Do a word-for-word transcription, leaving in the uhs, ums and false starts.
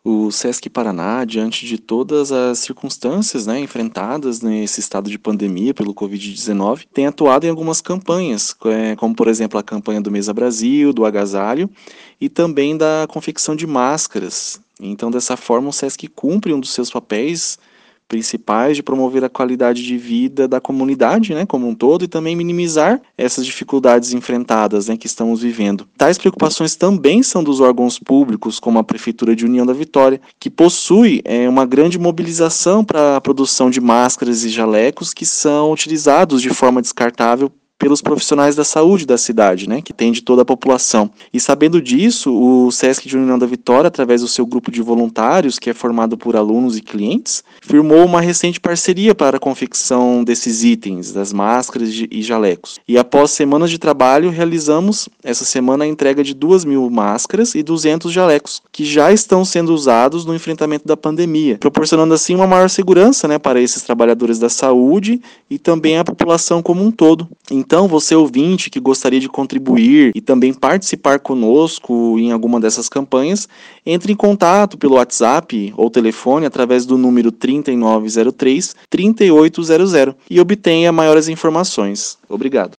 O Sesc Paraná, diante de todas as circunstâncias, né, enfrentadas nesse estado de pandemia pelo covid dezenove, tem atuado em algumas campanhas, é, como por exemplo a campanha do Mesa Brasil, do agasalho e também da confecção de máscaras. Então, dessa forma, o Sesc cumpre um dos seus papéis principais de promover a qualidade de vida da comunidade, né, como um todo, e também minimizar essas dificuldades enfrentadas, né, que estamos vivendo. Tais preocupações também são dos órgãos públicos, como a Prefeitura de União da Vitória, que possui é, uma grande mobilização para a produção de máscaras e jalecos que são utilizados de forma descartável pelos profissionais da saúde da cidade, né, que tem de toda a população. E sabendo disso, o Sesc de União da Vitória, através do seu grupo de voluntários, que é formado por alunos e clientes, firmou uma recente parceria para a confecção desses itens, das máscaras e jalecos. E após semanas de trabalho, realizamos essa semana a entrega de duas mil máscaras e duzentos jalecos, que já estão sendo usados no enfrentamento da pandemia, proporcionando assim uma maior segurança, né, para esses trabalhadores da saúde e também a população como um todo. Então, você ouvinte que gostaria de contribuir e também participar conosco em alguma dessas campanhas, entre em contato pelo WhatsApp ou telefone através do número trinta e nove zero três, trinta e oito zero zero e obtenha maiores informações. Obrigado.